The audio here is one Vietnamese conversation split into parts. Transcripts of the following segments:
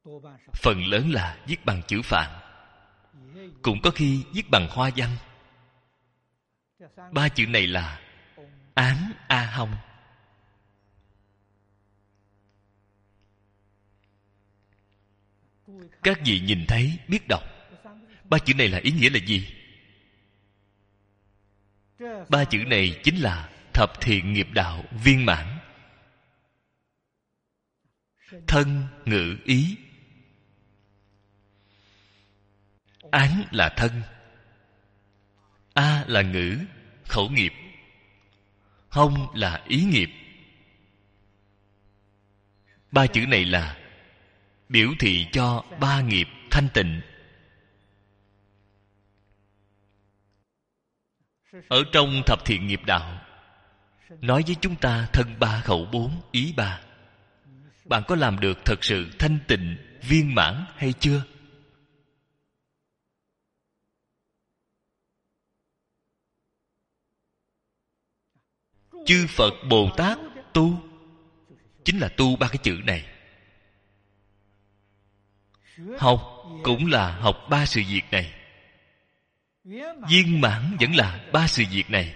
phần lớn là viết bằng chữ Phạn, cũng có khi viết bằng hoa văn. Ba chữ này là Án A Hông. Các vị nhìn thấy, biết đọc. Ba chữ này là ý nghĩa là gì? Ba chữ này chính là thập thiện nghiệp đạo viên mãn. Thân, ngữ, ý. Án là thân, A là ngữ, khẩu nghiệp, Hông là ý nghiệp. Ba chữ này là biểu thị cho ba nghiệp thanh tịnh. Ở trong thập thiện nghiệp đạo nói với chúng ta thân ba, khẩu bốn, ý ba. Bạn có làm được thật sự thanh tịnh, viên mãn hay chưa? Chư Phật Bồ Tát tu chính là tu ba cái chữ này. Học cũng là học ba sự việc này. Viên mãn vẫn là ba sự việc này.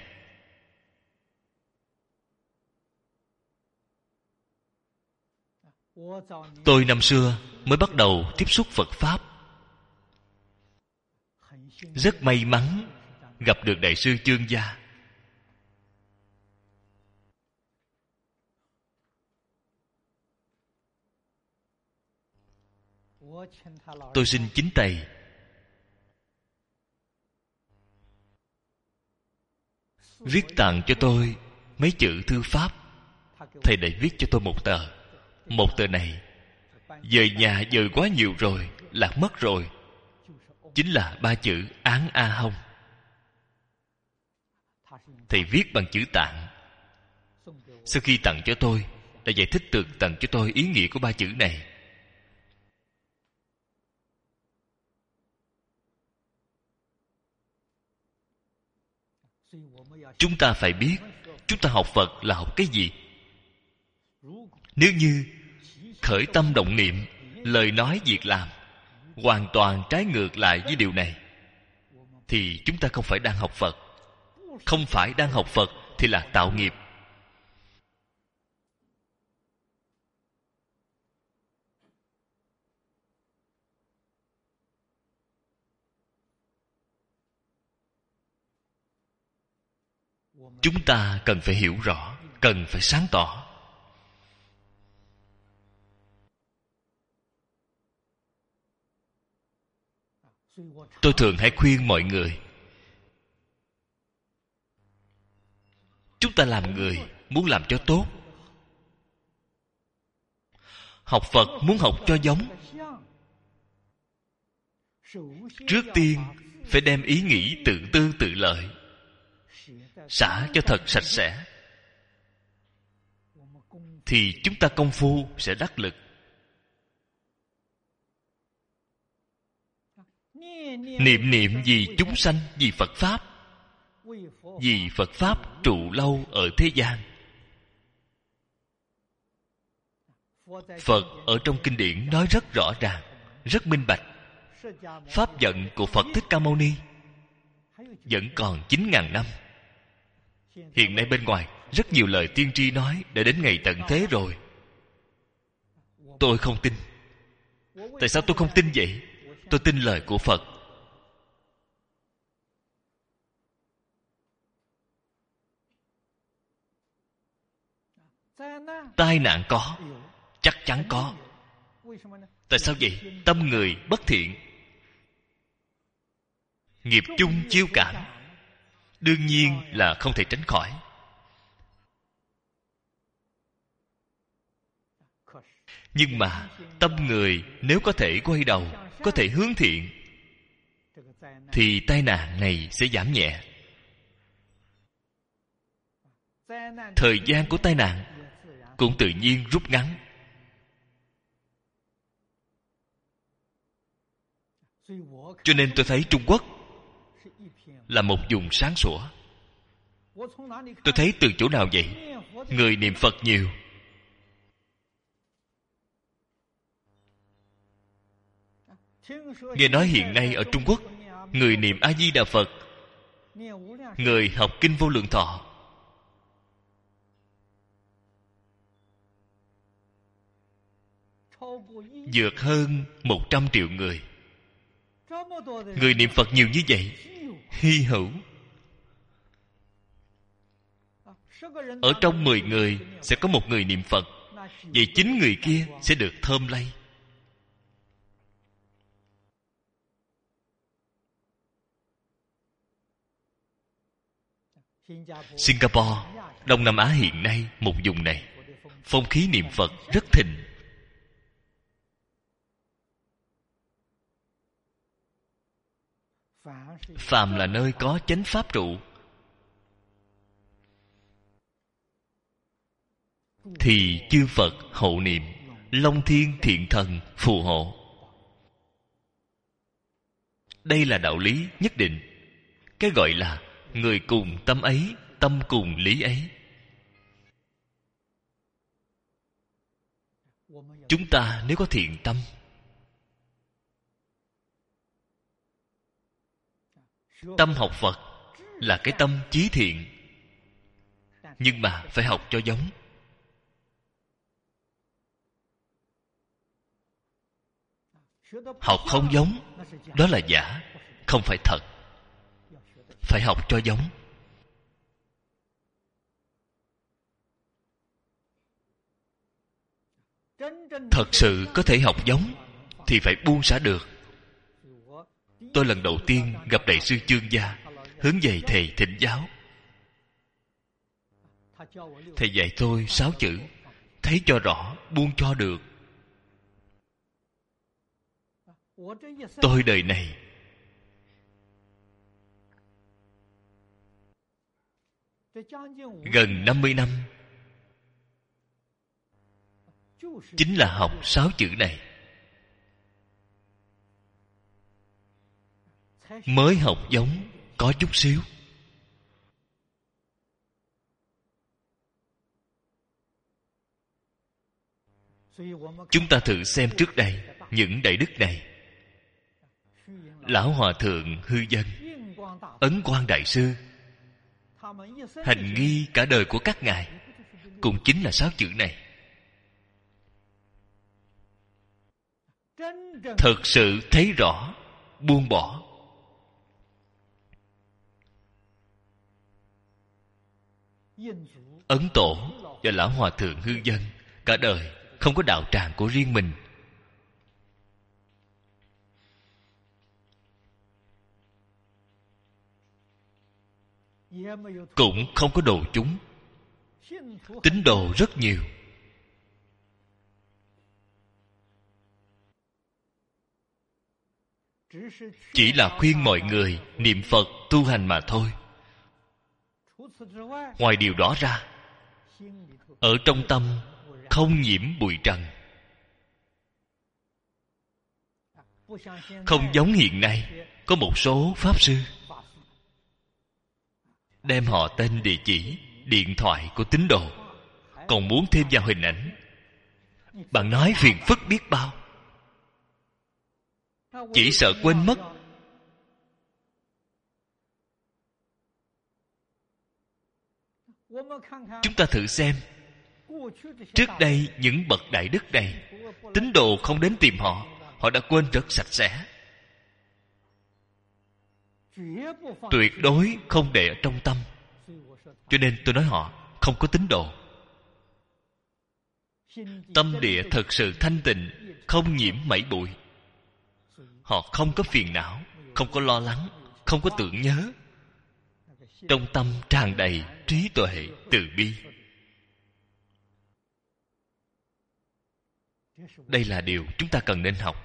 Tôi năm xưa mới bắt đầu tiếp xúc Phật Pháp, rất may mắn gặp được Đại sư Chương Gia. Tôi xin chính Thầy viết tặng cho tôi mấy chữ thư pháp. Thầy đã viết cho tôi một tờ. Một tờ này về nhà dời quá nhiều rồi, lạc mất rồi. Chính là ba chữ Án A Hông. Thầy viết bằng chữ Tạng. Sau khi tặng cho tôi, đã giải thích tường tận cho tôi ý nghĩa của ba chữ này. Chúng ta phải biết chúng ta học Phật là học cái gì. Nếu như khởi tâm động niệm, lời nói việc làm hoàn toàn trái ngược lại với điều này, thì chúng ta không phải đang học Phật. Không phải đang học Phật thì là tạo nghiệp. Chúng ta cần phải hiểu rõ, cần phải sáng tỏ. Tôi thường hay khuyên mọi người, chúng ta làm người muốn làm cho tốt, học Phật muốn học cho giống, trước tiên phải đem ý nghĩ tự tư tự lợi xả cho thật sạch sẽ, thì chúng ta công phu sẽ đắc lực. Niệm niệm vì chúng sanh, vì Phật Pháp, vì Phật Pháp trụ lâu ở thế gian. Phật ở trong kinh điển nói rất rõ ràng, rất minh bạch. Pháp vận của Phật Thích Ca Mâu Ni vẫn còn 9.000 năm. Hiện nay bên ngoài rất nhiều lời tiên tri nói đã đến ngày tận thế rồi. Tôi không tin. Tại sao tôi không tin vậy? Tôi tin lời của Phật. Tai nạn có, chắc chắn có. Tại sao vậy? Tâm người bất thiện, nghiệp chung chiêu cảm, đương nhiên là không thể tránh khỏi. Nhưng mà tâm người nếu có thể quay đầu, có thể hướng thiện, thì tai nạn này sẽ giảm nhẹ. Thời gian của tai nạn cũng tự nhiên rút ngắn. Cho nên tôi thấy Trung Quốc là một vùng sáng sủa. Tôi thấy từ chỗ nào vậy? Người niệm Phật nhiều. Nghe nói hiện nay ở Trung Quốc, người niệm A Di Đà Phật, người học kinh Vô Lượng Thọ, vượt hơn 100 triệu người. Người niệm Phật nhiều như vậy, hy hữu. Ở trong 10 người sẽ có một người niệm Phật, vậy 9 người kia sẽ được thơm lây. Singapore, Đông Nam Á hiện nay, một vùng này, phong khí niệm Phật rất thịnh. Phàm là nơi có chánh pháp trụ thì chư Phật hộ niệm, Long Thiên Thiện Thần phù hộ. Đây là đạo lý nhất định. Cái gọi là người cùng tâm ấy, tâm cùng lý ấy. Chúng ta nếu có thiện tâm, tâm học Phật là cái tâm chí thiện, nhưng mà phải học cho giống. Học không giống, đó là giả, không phải thật. Phải học cho giống. Thật sự có thể học giống thì phải buông xả được. Tôi lần đầu tiên gặp Đại sư Chương Gia, hướng về thầy thỉnh giáo. Thầy dạy tôi 6 chữ: thấy cho rõ, buông cho được. Tôi đời này gần 50 năm chính là học 6 chữ này. Mới học giống có chút xíu. Chúng ta thử xem trước đây những đại đức này. Lão Hòa Thượng Hư Dân, Ấn Quang Đại Sư, hành nghi cả đời của các ngài cũng chính là 6 chữ này. Thật sự thấy rõ, buông bỏ. Ấn Tổ và Lão Hòa Thượng Hư Dân cả đời không có đạo tràng của riêng mình. Cũng không có đồ chúng. Tín đồ rất nhiều. Chỉ là khuyên mọi người niệm Phật tu hành mà thôi. Ngoài điều đó ra, ở trong tâm không nhiễm bụi trần. Không giống hiện nay có một số pháp sư đem họ tên, địa chỉ, điện thoại của tín đồ, còn muốn thêm vào hình ảnh. Bạn nói phiền phức biết bao. Chỉ sợ quên mất. Chúng ta thử xem, trước đây những bậc đại đức này, tín đồ không đến tìm họ, họ đã quên rất sạch sẽ. Tuyệt đối không để ở trong tâm. Cho nên tôi nói họ không có tín đồ. Tâm địa thật sự thanh tịnh, không nhiễm mảy bụi. Họ không có phiền não, không có lo lắng, không có tưởng nhớ. Trong tâm tràn đầy trí tuệ, từ bi. Đây là điều chúng ta cần nên học.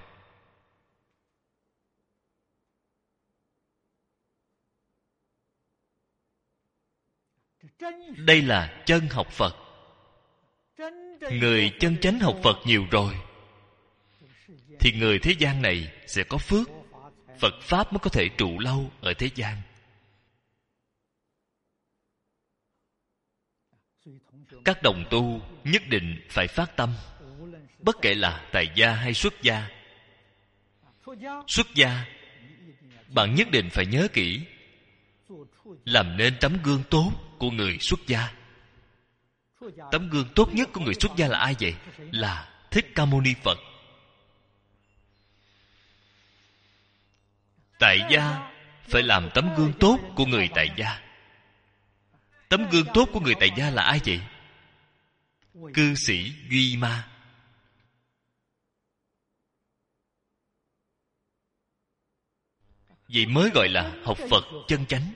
Đây là chân học Phật. Người chân chánh học Phật nhiều rồi thì người thế gian này sẽ có phước. Phật Pháp mới có thể trụ lâu ở thế gian. Các đồng tu nhất định phải phát tâm, bất kể là tại gia hay xuất gia, Xuất gia, bạn nhất định phải nhớ kỹ, làm nên tấm gương tốt của người xuất gia. Tấm gương tốt nhất của người xuất gia là ai vậy? Là Thích Ca Mâu Ni Phật. Tại gia phải làm tấm gương tốt của người tại gia. Tấm gương tốt của người tại gia là ai vậy? Cư sĩ Duy Ma. Vậy mới gọi là học Phật chân chánh.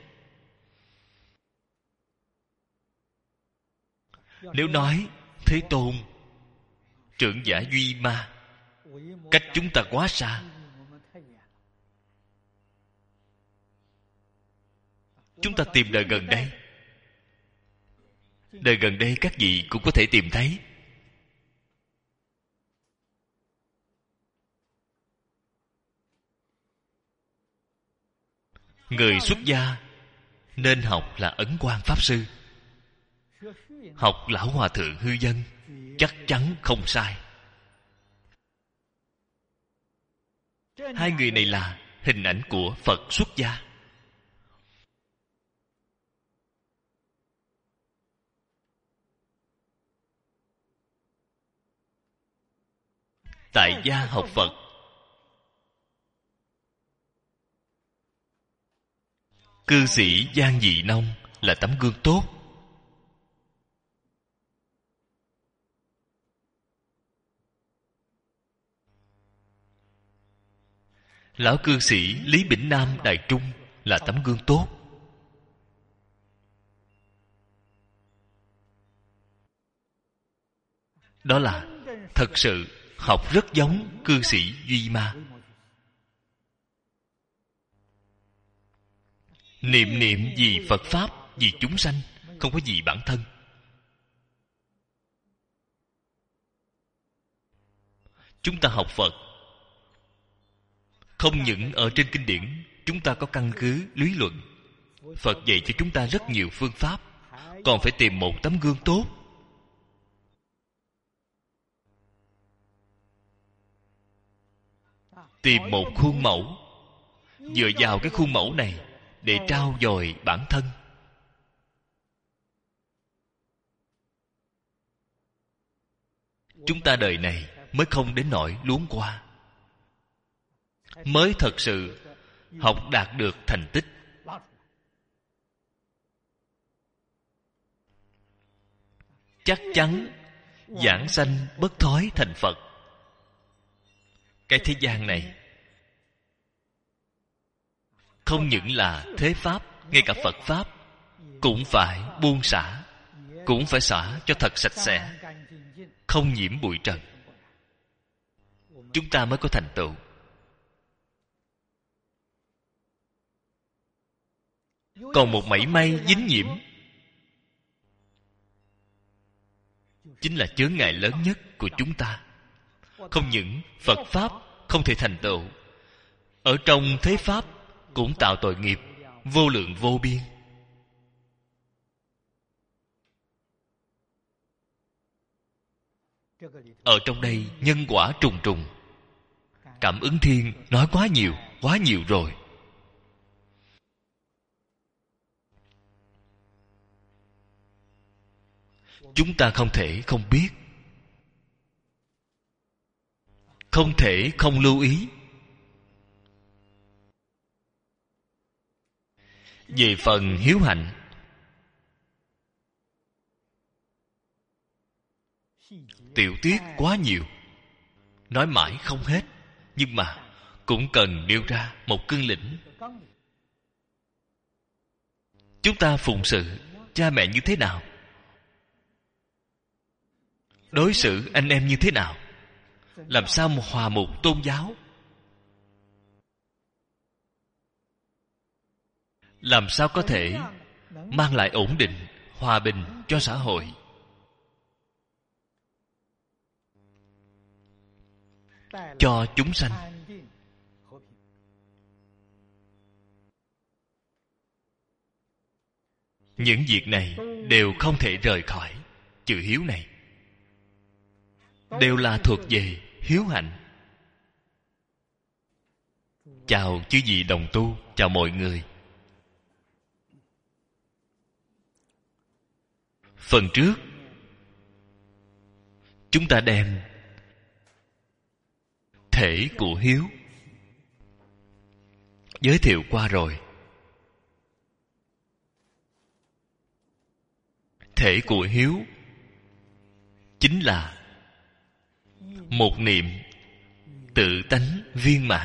Nếu nói Thế Tôn, trưởng giả Duy Ma, cách chúng ta quá xa. Chúng ta tìm đời gần đây. Đời gần đây các vị cũng có thể tìm thấy. Người xuất gia nên học là Ấn Quang Pháp Sư, học Lão Hòa Thượng Hư Dân, chắc chắn không sai. Hai người này là hình ảnh của Phật xuất gia. Tại gia học Phật, cư sĩ Giang Dị Nông là tấm gương tốt. Lão cư sĩ Lý Bỉnh Nam Đài Trung là tấm gương tốt. Đó là thật sự học rất giống cư sĩ Duy Ma. Niệm niệm vì Phật Pháp, vì chúng sanh, không có gì bản thân. Chúng ta học Phật, không những ở trên kinh điển chúng ta có căn cứ lý luận, Phật dạy cho chúng ta rất nhiều phương pháp, còn phải tìm một tấm gương tốt. Tìm một khuôn mẫu, dựa vào cái khuôn mẫu này để trau dồi bản thân. Chúng ta đời này mới không đến nỗi luống qua, mới thật sự học đạt được thành tích. Chắc chắn giảng sanh bất thói thành Phật. Cái thế gian này không những là thế pháp, ngay cả Phật pháp cũng phải buông xả, cũng phải xả cho thật sạch sẽ, không nhiễm bụi trần, chúng ta mới có thành tựu. Còn một mảy may dính nhiễm chính là chướng ngại lớn nhất của chúng ta. Không những Phật pháp không thể thành tựu, ở trong thế pháp cũng tạo tội nghiệp vô lượng vô biên. Ở trong đây nhân quả trùng trùng. Cảm ứng thiên nói quá nhiều rồi. Chúng ta không thể không biết, không thể không lưu ý. Về phần hiếu hạnh, tiểu tiết quá nhiều, nói mãi không hết, nhưng mà cũng cần nêu ra một cương lĩnh. Chúng ta phụng sự cha mẹ như thế nào, đối xử anh em như thế nào, làm sao một hòa mục tôn giáo, làm sao có thể mang lại ổn định, hòa bình cho xã hội. Cho chúng sanh. Những việc này đều không thể rời khỏi chữ hiếu này, đều là thuộc về hiếu hạnh. Chào chư vị đồng tu, chào mọi người. Phần trước chúng ta đem thể của hiếu giới thiệu qua rồi. Thể của hiếu chính là một niệm tự tánh viên mãn.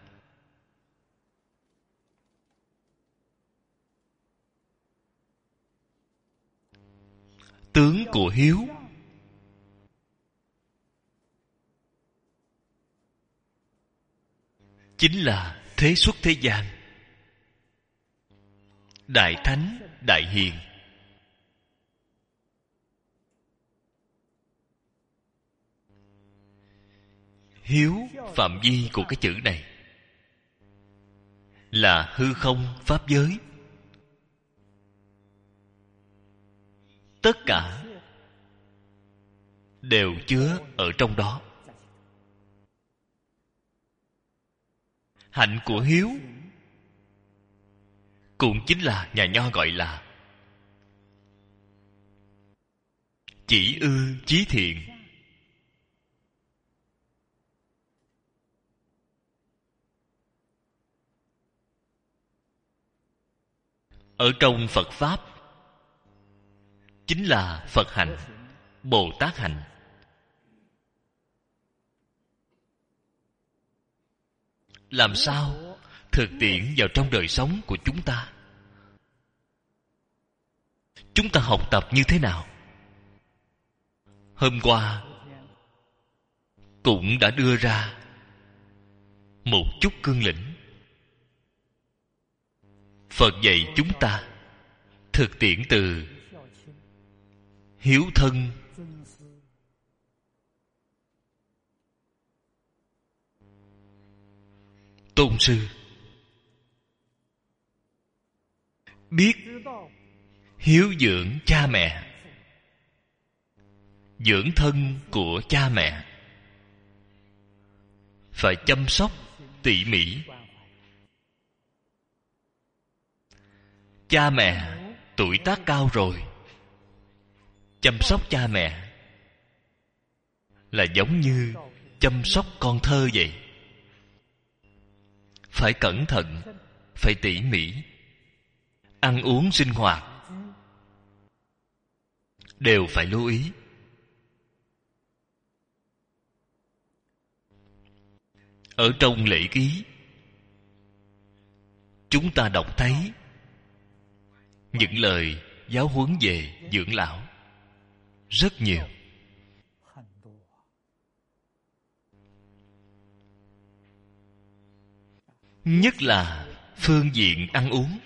Tướng của hiếu chính là thế xuất thế gian, đại thánh đại hiền. Hiếu phạm vi của cái chữ này là hư không pháp giới. Tất cả đều chứa ở trong đó. Hạnh của hiếu cũng chính là nhà nho gọi là chỉ ư chí thiện. Ở trong Phật Pháp chính là Phật hạnh, Bồ Tát hạnh. Làm sao thực tiễn vào trong đời sống của chúng ta? Chúng ta học tập như thế nào? Hôm qua cũng đã đưa ra một chút cương lĩnh. Phật dạy chúng ta thực tiễn từ hiếu thân, tôn sư, biết hiếu dưỡng cha mẹ, dưỡng thân của cha mẹ phải chăm sóc tỉ mỉ. Cha mẹ tuổi tác cao rồi, chăm sóc cha mẹ là giống như chăm sóc con thơ vậy. Phải cẩn thận, phải tỉ mỉ. Ăn uống sinh hoạt đều phải lưu ý. Ở trong lễ ký chúng ta đọc thấy những lời giáo huấn về dưỡng lão rất nhiều. Nhất là phương diện ăn uống,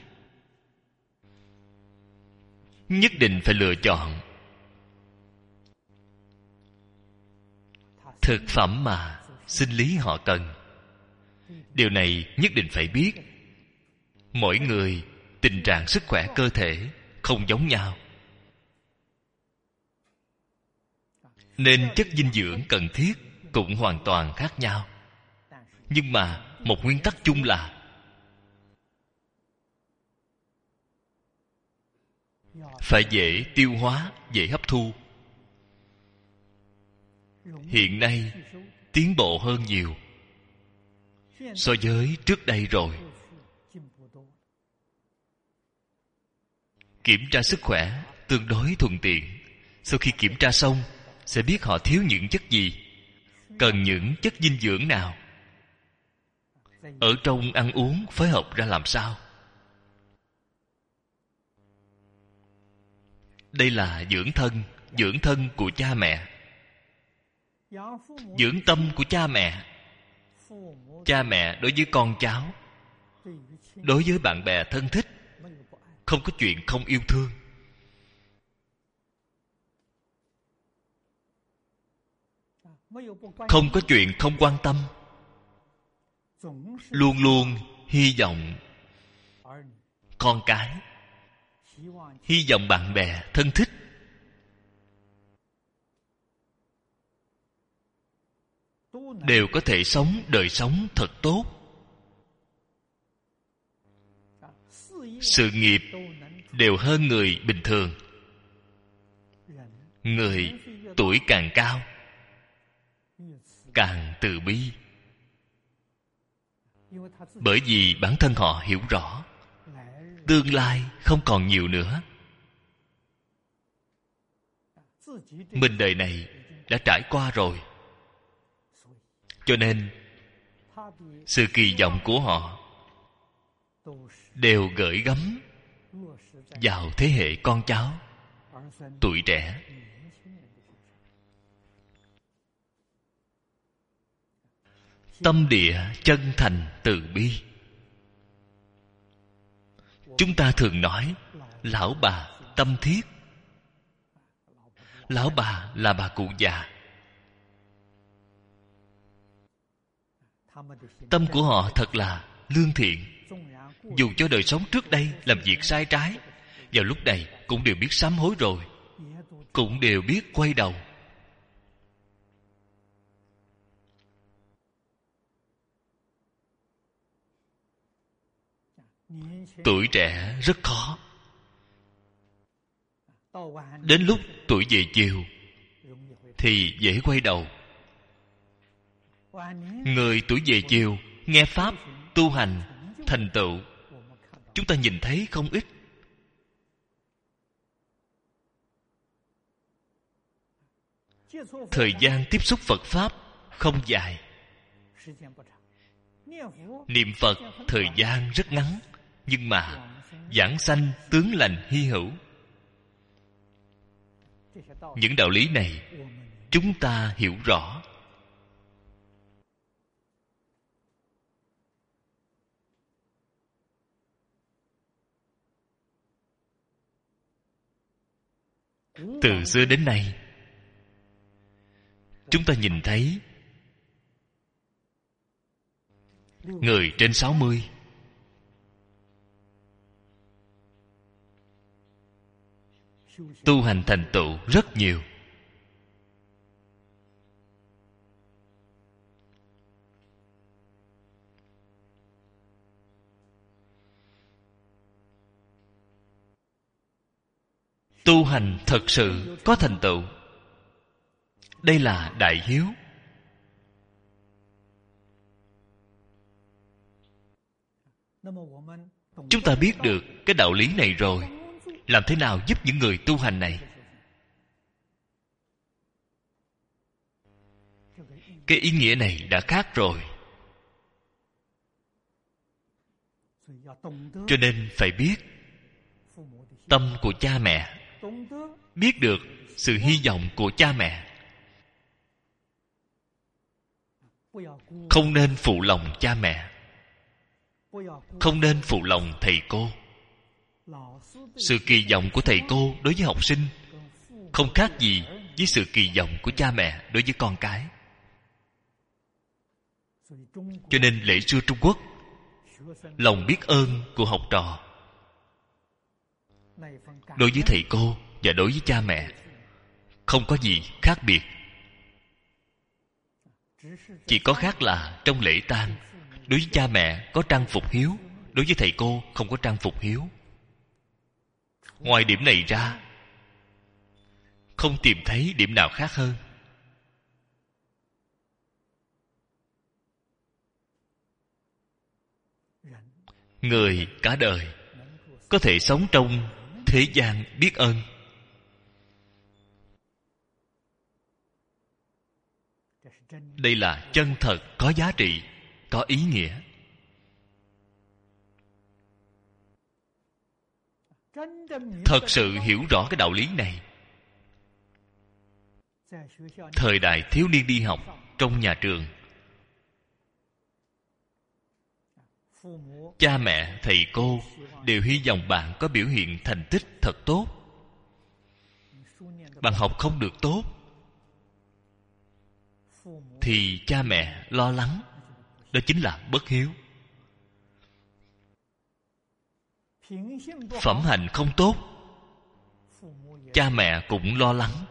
nhất định phải lựa chọn thực phẩm mà sinh lý họ cần. Điều này nhất định phải biết. Mỗi người tình trạng sức khỏe cơ thể không giống nhau, nên chất dinh dưỡng cần thiết cũng hoàn toàn khác nhau. Nhưng mà một nguyên tắc chung là phải dễ tiêu hóa, dễ hấp thu. Hiện nay tiến bộ hơn nhiều so với trước đây rồi. Kiểm tra sức khỏe tương đối thuận tiện. Sau khi kiểm tra xong sẽ biết họ thiếu những chất gì, cần những chất dinh dưỡng nào, ở trong ăn uống phối hợp ra làm sao. Đây là dưỡng thân của cha mẹ, dưỡng tâm của cha mẹ. Cha mẹ đối với con cháu, đối với bạn bè thân thích, không có chuyện không yêu thương. Không có chuyện không quan tâm. Luôn luôn hy vọng con cái, hy vọng bạn bè thân thích đều có thể sống đời sống thật tốt, sự nghiệp đều hơn người bình thường. Người tuổi càng cao càng từ bi, bởi vì bản thân họ hiểu rõ tương lai không còn nhiều nữa. Mình đời này đã trải qua rồi, cho nên sự kỳ vọng của họ đều gửi gắm vào thế hệ con cháu tuổi trẻ. Tâm địa chân thành từ bi. Chúng ta thường nói lão bà tâm thiết. Lão bà là bà cụ già. Tâm của họ thật là lương thiện. Dù cho đời sống trước đây làm việc sai trái, vào lúc này cũng đều biết sám hối rồi, cũng đều biết quay đầu. Tuổi trẻ rất khó. Đến lúc tuổi về chiều thì dễ quay đầu. Người tuổi về chiều nghe pháp, tu hành, thành tựu, chúng ta nhìn thấy không ít. Thời gian tiếp xúc Phật Pháp không dài. Niệm Phật thời gian rất ngắn, nhưng mà vãng sanh tướng lành hy hữu. Những đạo lý này chúng ta hiểu rõ. Từ xưa đến nay, chúng ta nhìn thấy người trên 60 tu hành thành tựu rất nhiều. Tu hành thật sự có thành tựu. Đây là đại hiếu. Chúng ta biết được cái đạo lý này rồi, làm thế nào giúp những người tu hành này? Cái ý nghĩa này đã khác rồi. Cho nên phải biết tâm của cha mẹ, biết được sự hy vọng của cha mẹ. Không nên phụ lòng cha mẹ, không nên phụ lòng thầy cô. Sự kỳ vọng của thầy cô đối với học sinh không khác gì với sự kỳ vọng của cha mẹ đối với con cái. Cho nên lễ xưa Trung Quốc, lòng biết ơn của học trò đối với thầy cô và đối với cha mẹ không có gì khác biệt. Chỉ có khác là trong lễ tang, đối với cha mẹ có trang phục hiếu, đối với thầy cô không có trang phục hiếu. Ngoài điểm này ra, không tìm thấy điểm nào khác hơn. Người cả đời có thể sống trong thế gian biết ơn. Đây là chân thật, có giá trị, có ý nghĩa. Thật sự hiểu rõ cái đạo lý này, thời đại thiếu niên đi học trong nhà trường, cha mẹ, thầy cô đều hy vọng bạn có biểu hiện thành tích thật tốt. Bạn học không được tốt thì cha mẹ lo lắng, đó chính là bất hiếu. Phẩm hạnh không tốt, cha mẹ cũng lo lắng.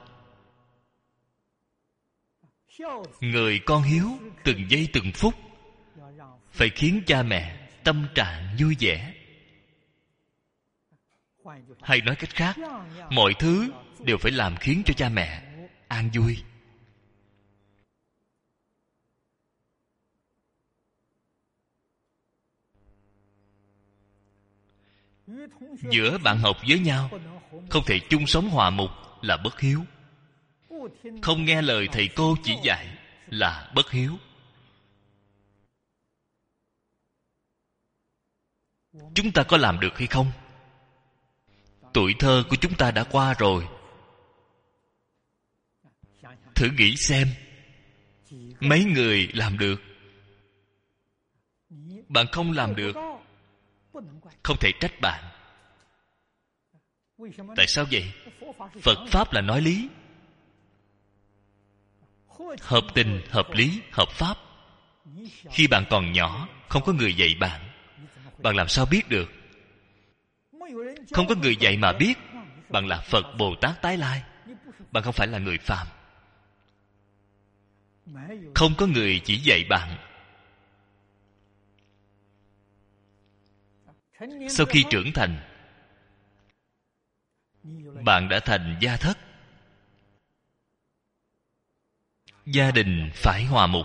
Người con hiếu từng giây từng phút, phải khiến cha mẹ tâm trạng vui vẻ. Hay nói cách khác, mọi thứ đều phải làm khiến cho cha mẹ an vui. Giữa bạn học với nhau không thể chung sống hòa mục là bất hiếu. Không nghe lời thầy cô chỉ dạy là bất hiếu. Chúng ta có làm được hay không? Tuổi thơ của chúng ta đã qua rồi. Thử nghĩ xem, mấy người làm được? Bạn không làm được, không thể trách bạn. Tại sao vậy? Phật Pháp là nói lý, hợp tình, hợp lý, hợp pháp. Khi bạn còn nhỏ, không có người dạy bạn, bạn làm sao biết được? Không có người dạy mà biết, bạn là Phật Bồ Tát tái lai, bạn không phải là người phàm. Không có người chỉ dạy bạn. Sau khi trưởng thành, bạn đã thành gia thất. Gia đình phải hòa mục.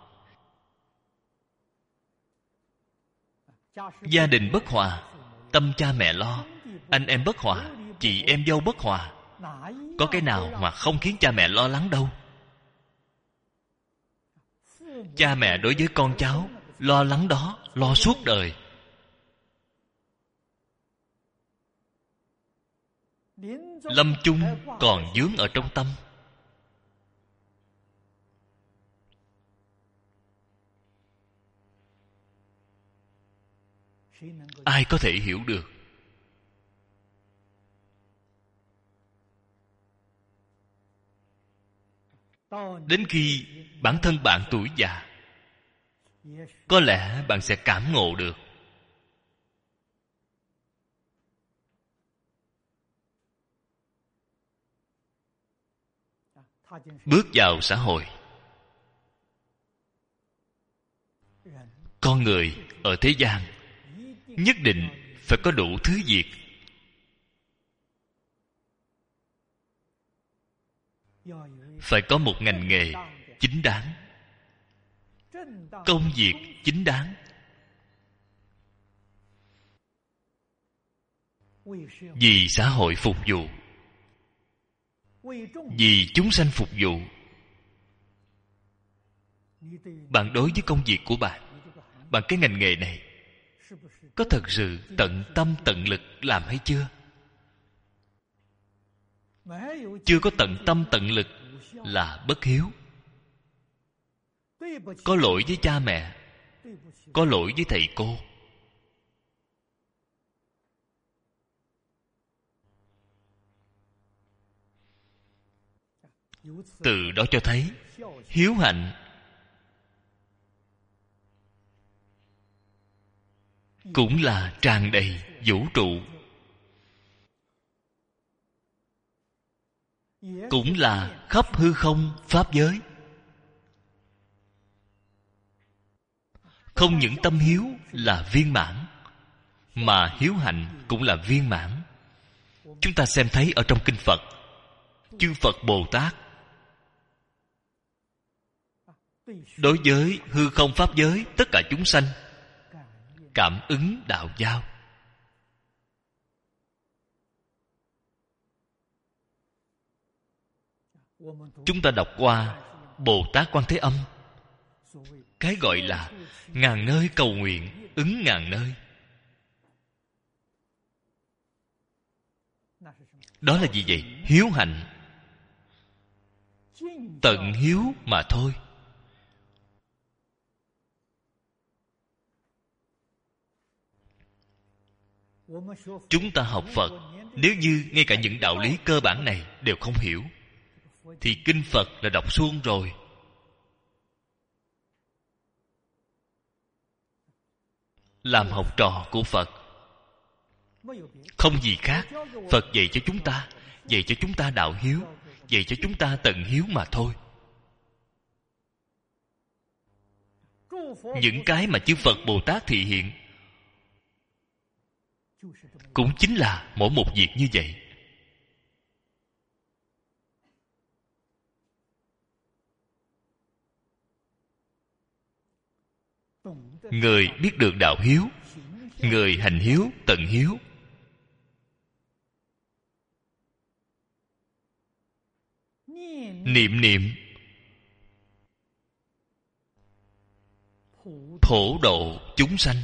Gia đình bất hòa, tâm cha mẹ lo. Anh em bất hòa, chị em dâu bất hòa. Có cái nào mà không khiến cha mẹ lo lắng đâu. Cha mẹ đối với con cháu lo lắng đó, lo suốt đời. Lâm chung còn vướng ở trong tâm. Ai có thể hiểu được? Đến khi bản thân bạn tuổi già, có lẽ bạn sẽ cảm ngộ được. Bước vào xã hội, con người ở thế gian nhất định phải có đủ thứ việc. Phải có một ngành nghề chính đáng, công việc chính đáng. Vì xã hội phục vụ, vì chúng sanh phục vụ. Bạn đối với công việc của bạn, bằng cái ngành nghề này, có thật sự tận tâm tận lực làm hay chưa? Chưa có tận tâm tận lực là bất hiếu. Có lỗi với cha mẹ, có lỗi với thầy cô. Từ đó cho thấy hiếu hạnh cũng là tràn đầy vũ trụ, cũng là khắp hư không pháp giới. Không những tâm hiếu là viên mãn, mà hiếu hạnh cũng là viên mãn. Chúng ta xem thấy ở trong kinh Phật, chư Phật Bồ Tát đối với hư không pháp giới tất cả chúng sanh cảm ứng đạo giao. Chúng ta đọc qua Bồ Tát Quan Thế Âm, cái gọi là ngàn nơi cầu nguyện ứng ngàn nơi. Đó là gì vậy? Hiếu hạnh, tận hiếu mà thôi. Chúng ta học Phật, nếu như ngay cả những đạo lý cơ bản này đều không hiểu, thì kinh Phật là đọc suông rồi. Làm học trò của Phật không gì khác. Phật dạy cho chúng ta, dạy cho chúng ta đạo hiếu, dạy cho chúng ta tận hiếu mà thôi. Những cái mà chư Phật Bồ Tát thị hiện cũng chính là mỗi một việc như vậy. Người biết được đạo hiếu, người hành hiếu tận hiếu. Niệm niệm phổ độ chúng sanh.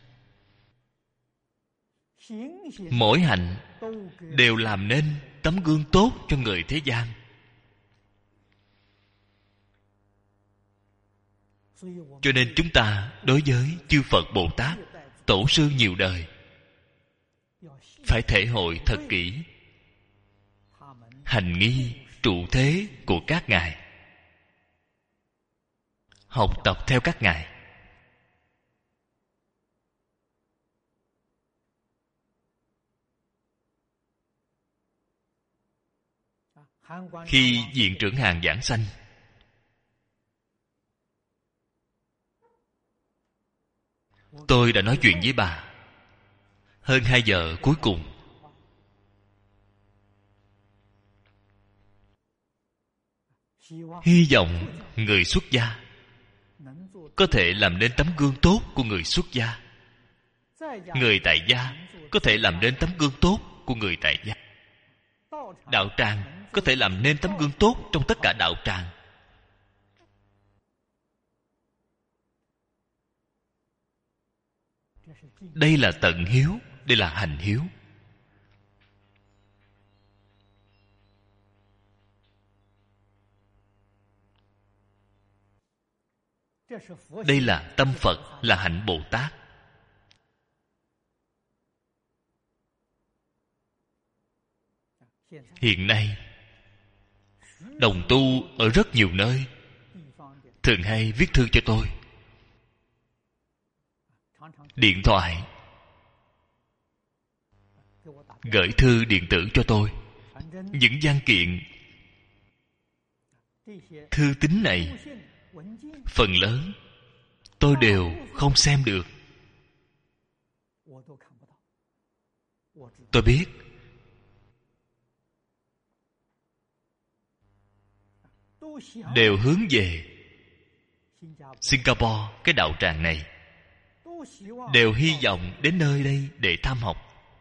Mỗi hạnh đều làm nên tấm gương tốt cho người thế gian. Cho nên chúng ta đối với chư Phật Bồ Tát, tổ sư nhiều đời, phải thể hội thật kỹ hành nghi trụ thế của các ngài, học tập theo các ngài. Khi viện trưởng Hàn giảng sanh, tôi đã nói chuyện với bà hơn 2 giờ cuối cùng. Hy vọng người xuất gia có thể làm nên tấm gương tốt của người xuất gia, người tại gia có thể làm nên tấm gương tốt của người tại gia, đạo tràng có thể làm nên tấm gương tốt trong tất cả đạo tràng. Đây là tận hiếu, đây là hành hiếu. Đây là tâm Phật, là hạnh Bồ Tát. Hiện nay đồng tu ở rất nhiều nơi thường hay viết thư cho tôi, điện thoại, gửi thư điện tử cho tôi. Những văn kiện, thư tín này phần lớn tôi đều không xem được. Tôi biết đều hướng về Singapore, cái đạo tràng này, đều hy vọng đến nơi đây để tham học.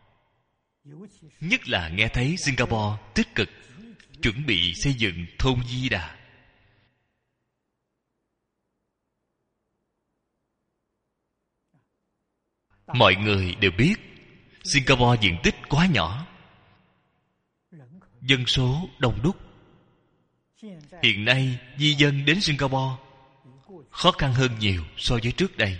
Nhất là nghe thấy Singapore tích cực chuẩn bị xây dựng thôn Di Đà. Mọi người đều biết Singapore diện tích quá nhỏ, dân số đông đúc. Hiện nay di dân đến Singapore khó khăn hơn nhiều so với trước đây.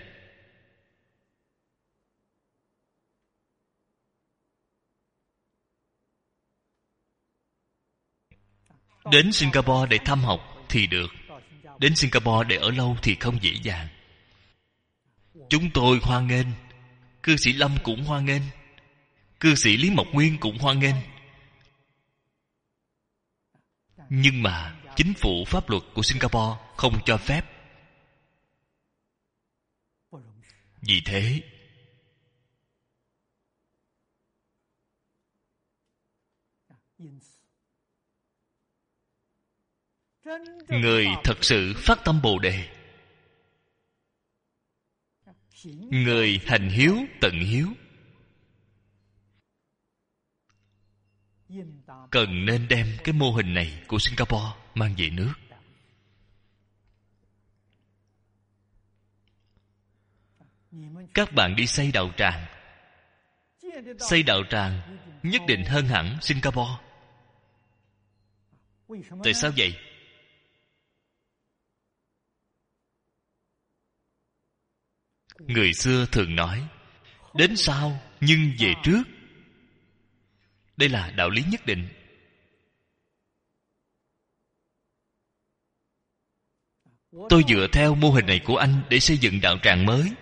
Đến Singapore để thăm học thì được, đến Singapore để ở lâu thì không dễ dàng. Chúng tôi hoan nghênh, cư sĩ Lâm cũng hoan nghênh, cư sĩ Lý Mộc Nguyên cũng hoan nghênh. Nhưng mà chính phủ pháp luật của Singapore không cho phép. Vì thế người thật sự phát tâm Bồ Đề, người hành hiếu tận hiếu, cần nên đem cái mô hình này của Singapore mang về nước. Các bạn đi xây đạo tràng, xây đạo tràng nhất định hơn hẳn Singapore. Tại sao vậy? Người xưa thường nói đến sau nhưng về trước. Đây là đạo lý nhất định. Tôi dựa theo mô hình này của anh để xây dựng đạo tràng mới.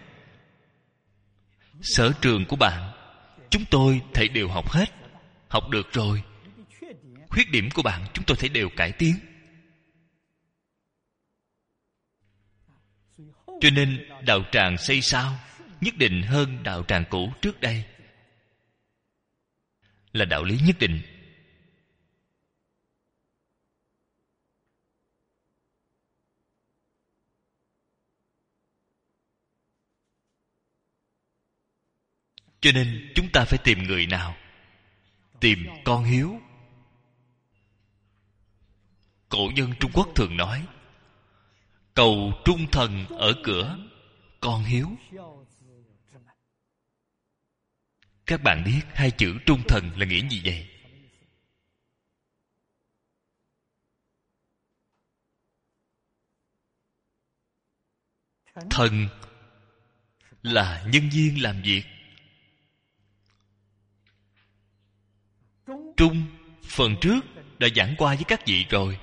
Sở trường của bạn chúng tôi thấy đều học hết, học được rồi. Khuyết điểm của bạn chúng tôi thấy đều cải tiến. Cho nên đạo tràng xây sao nhất định hơn đạo tràng cũ trước đây. là đạo lý nhất định. Cho nên chúng ta phải tìm người nào? Tìm con hiếu. Cổ nhân Trung Quốc thường nói, cầu trung thần ở cửa con hiếu. Các bạn biết hai chữ trung thần là nghĩa gì vậy? Thần là nhân viên làm việc. Trung, phần trước đã giảng qua với các vị rồi.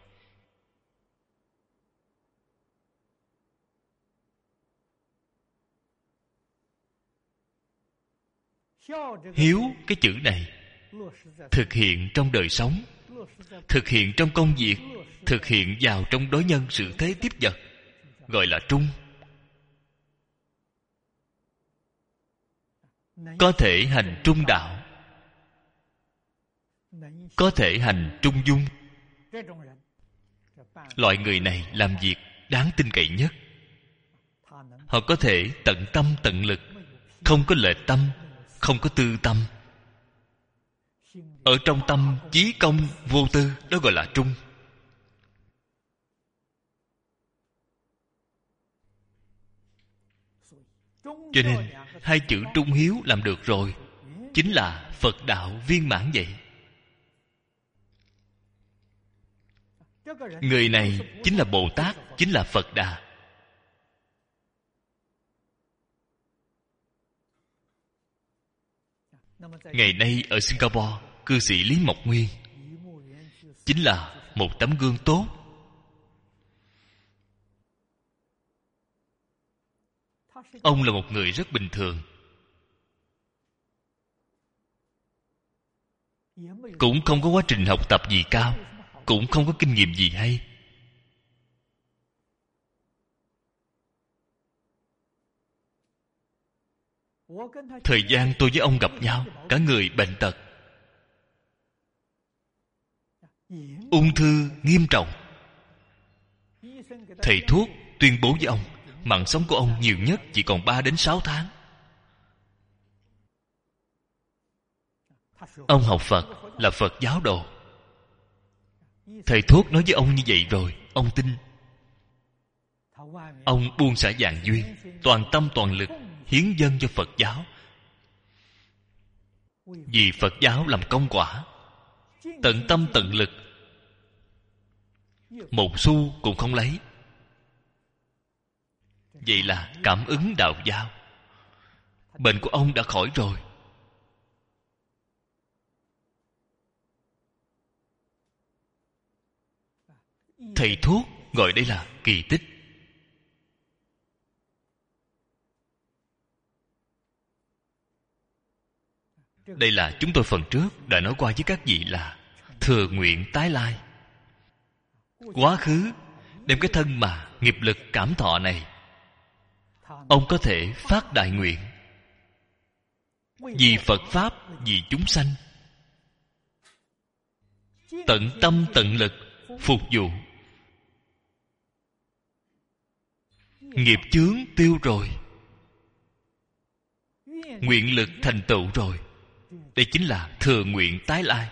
Hiếu, cái chữ này thực hiện trong đời sống, thực hiện trong công việc, thực hiện vào trong đối nhân sự thế tiếp vật, gọi là trung. Có thể hành trung đạo, có thể hành trung dung. Loại người này làm việc đáng tin cậy nhất. Họ có thể tận tâm tận lực, không có lệch tâm, không có tư tâm. Ở trong tâm chí công vô tư, đó gọi là trung. Cho nên hai chữ trung hiếu làm được rồi, chính là Phật đạo viên mãn vậy. Người này chính là Bồ Tát, chính là Phật Đà. Ngày nay ở Singapore, cư sĩ Lý Mộc Nguyên chính là một tấm gương tốt. Ông là một người rất bình thường, cũng không có quá trình học tập gì cao, cũng không có kinh nghiệm gì hay. Thời gian tôi với ông gặp nhau, cả người bệnh tật, ung thư nghiêm trọng. Thầy thuốc tuyên bố với ông, mạng sống của ông nhiều nhất chỉ còn 3 đến 6 tháng. Ông học Phật, là Phật giáo đồ. Thầy thuốc nói với ông như vậy rồi, ông tin. Ông buông xả vạn duyên, toàn tâm toàn lực hiến dâng cho Phật giáo, vì Phật giáo làm công quả, tận tâm tận lực, một xu cũng không lấy. Vậy là cảm ứng đạo giáo. Bệnh của ông đã khỏi rồi. Thầy thuốc gọi đây là kỳ tích. Đây là chúng tôi phần trước đã nói qua với các vị là thừa nguyện tái lai. Quá khứ đem cái thân mà nghiệp lực cảm thọ này, ông có thể phát đại nguyện vì Phật Pháp, vì chúng sanh, tận tâm tận lực phục vụ. Nghiệp chướng tiêu rồi, nguyện lực thành tựu rồi. Đây chính là thừa nguyện tái lai.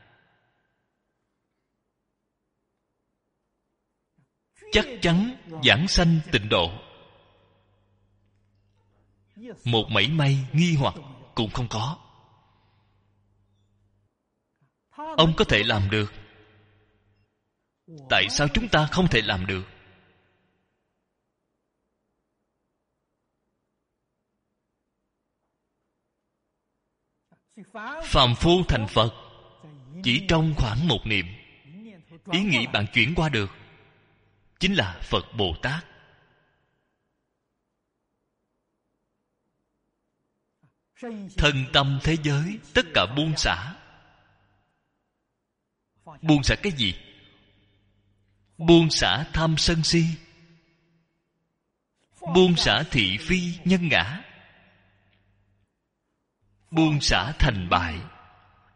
Chắc chắn vãng sanh tịnh độ, một mảy may nghi hoặc cũng không có. Ông có thể làm được, tại sao chúng ta không thể làm được? Phàm phu thành Phật chỉ trong khoảng một niệm. Ý nghĩ bạn chuyển qua được, chính là Phật Bồ Tát. Thân tâm thế giới tất cả buông xả. Buông xả cái gì? Buông xả tham sân si, buông xả thị phi nhân ngã, buông xả thành bại,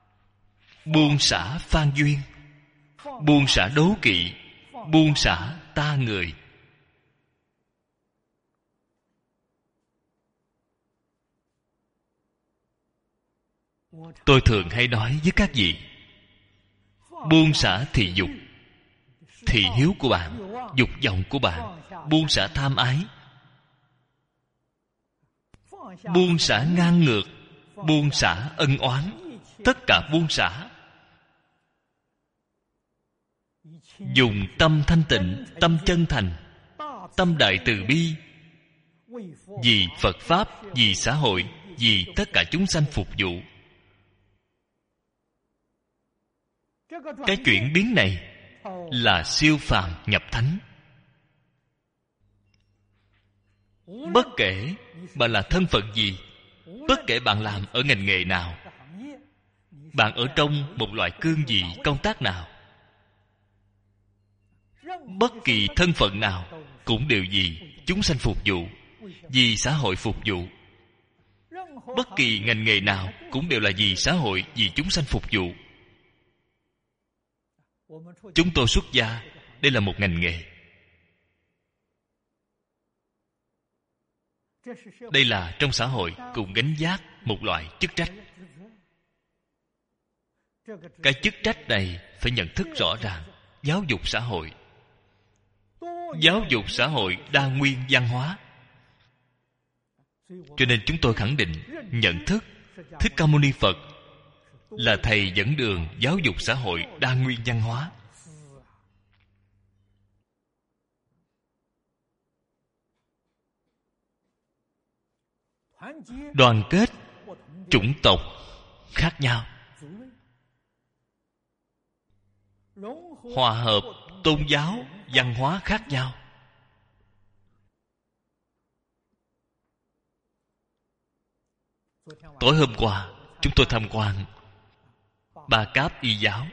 buông xả phan duyên, buông xả đố kỵ, buông xả ta người. Tôi thường hay nói với các vị, buông xả thị dục, thị hiếu của bạn, dục vọng của bạn, buông xả tham ái, buông xả ngang ngược, buông xả ân oán, tất cả buông xả. Dùng tâm thanh tịnh, tâm chân thành, tâm đại từ bi, vì Phật Pháp, vì xã hội, vì tất cả chúng sanh phục vụ. Cái chuyển biến này là siêu phàm nhập thánh. Bất kể bạn là thân phận gì, bất kể bạn làm ở ngành nghề nào, bạn ở trong một loại cương vị công tác nào, bất kỳ thân phận nào cũng đều vì chúng sanh phục vụ, vì xã hội phục vụ. Bất kỳ ngành nghề nào cũng đều là vì xã hội, vì chúng sanh phục vụ. Chúng tôi xuất gia, đây là một ngành nghề. Đây là trong xã hội cùng gánh vác một loại chức trách. Cái chức trách này phải nhận thức rõ ràng. Giáo dục xã hội, giáo dục xã hội đa nguyên văn hóa. Cho nên chúng tôi khẳng định nhận thức Thích Ca Mâu Ni Phật là thầy dẫn đường giáo dục xã hội đa nguyên văn hóa. Đoàn kết chủng tộc khác nhau, hòa hợp tôn giáo văn hóa khác nhau. Tối hôm qua chúng tôi tham quan Ba Cáp Y giáo.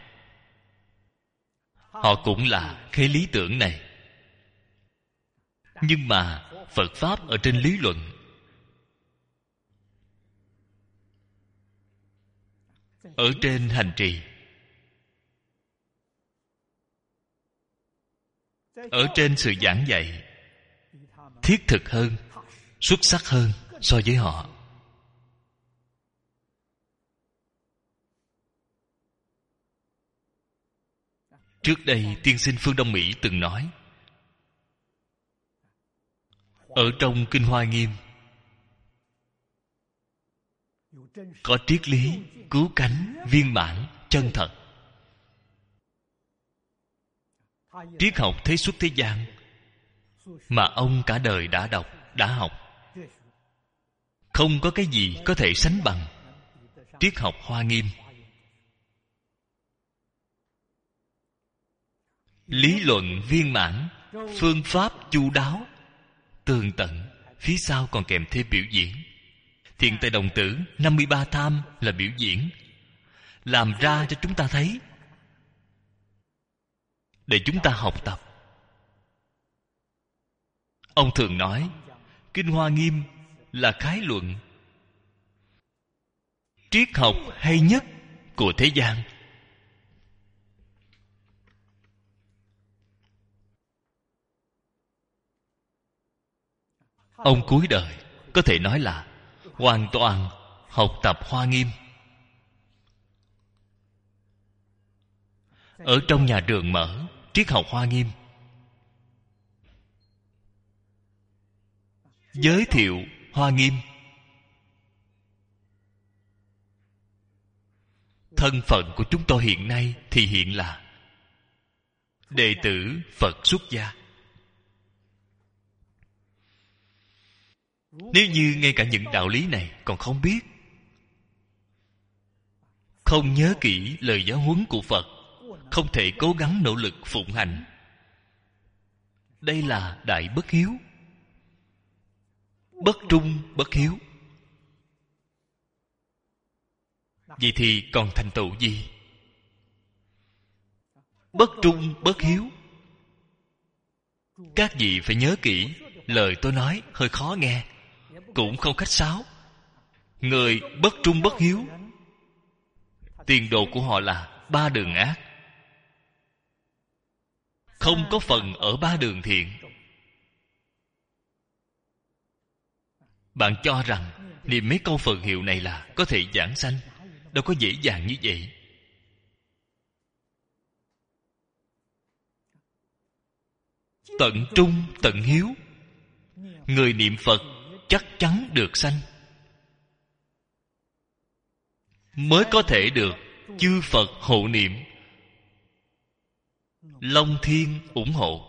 Họ cũng là cái lý tưởng này, nhưng mà Phật Pháp ở trên lý luận. Ở trên hành trì, ở trên sự giảng dạy, thiết thực hơn, xuất sắc hơn so với họ. Trước đây tiên sinh Phương Đông Mỹ từng nói, ở trong Kinh Hoa Nghiêm có triết lý cứu cánh viên mãn chân thật. Triết học thế xuất thế gian mà ông cả đời đã đọc, đã học, không có cái gì có thể sánh bằng triết học Hoa Nghiêm. Lý luận viên mãn, phương pháp chu đáo, tường tận, phía sau còn kèm thêm biểu diễn. Thiện tài đồng tử 53 tham là biểu diễn, làm ra cho chúng ta thấy, để chúng ta học tập. Ông thường nói Kinh Hoa Nghiêm là khái luận, triết học hay nhất của thế gian. Ông cuối đời có thể nói là hoàn toàn học tập Hoa Nghiêm. Ở trong nhà trường mở triết học Hoa Nghiêm, giới thiệu Hoa Nghiêm. Thân phận của chúng tôi hiện nay thì hiện là đệ tử Phật xuất gia. Nếu như ngay cả những đạo lý này còn không biết, không nhớ kỹ lời giáo huấn của Phật, không thể cố gắng nỗ lực phụng hành, đây là đại bất hiếu, bất trung bất hiếu. Vậy thì còn thành tựu gì? Bất trung bất hiếu. Các vị phải nhớ kỹ, lời tôi nói hơi khó nghe, cũng không khách sáo. Người bất trung bất hiếu, Tiền đồ của họ là 3 đường ác, không có phần ở 3 đường thiện. Bạn cho rằng niệm mấy câu Phật hiệu này là có thể giảng sanh? Đâu có dễ dàng như vậy. Tận trung tận hiếu, người niệm Phật chắc chắn được sanh, mới có thể được chư Phật hộ niệm, Long Thiên ủng hộ.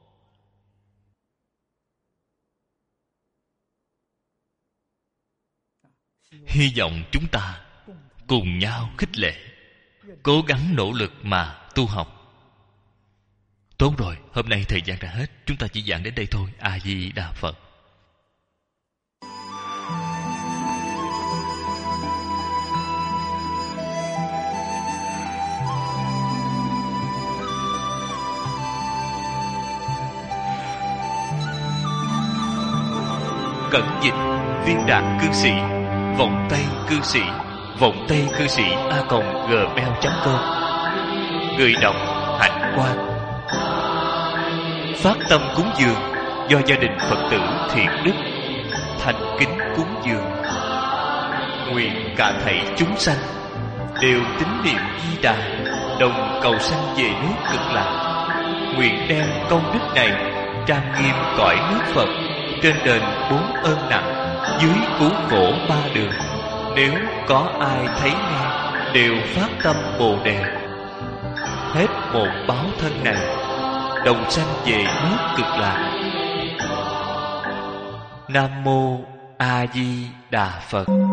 Hy vọng chúng ta cùng nhau khích lệ, cố gắng nỗ lực mà tu học. Tốt rồi, hôm nay thời gian đã hết, chúng ta chỉ giảng đến đây thôi. A Di Đà Phật. Cẩn dịch Viên Đạt Cư Sĩ, Vọng Tây Cư Sĩ, Vọng Tây Cư Sĩ @gmail.com. Người đọc Hạnh Quang. Phát tâm cúng dường do gia đình Phật tử Thiện Đức thành kính cúng dường. Nguyện cả thảy chúng sanh đều tín niệm Di Đà, đồng cầu sanh về nước Cực Lạc. Nguyện đem công đức này trang nghiêm cõi nước Phật, trên đền 4 ơn nặng, dưới cứu khổ 3 đường. Nếu có ai thấy nghe đều phát tâm Bồ Đề, hết một báo thân này đồng sanh về nước Cực Lạc. Nam mô A Di Đà Phật.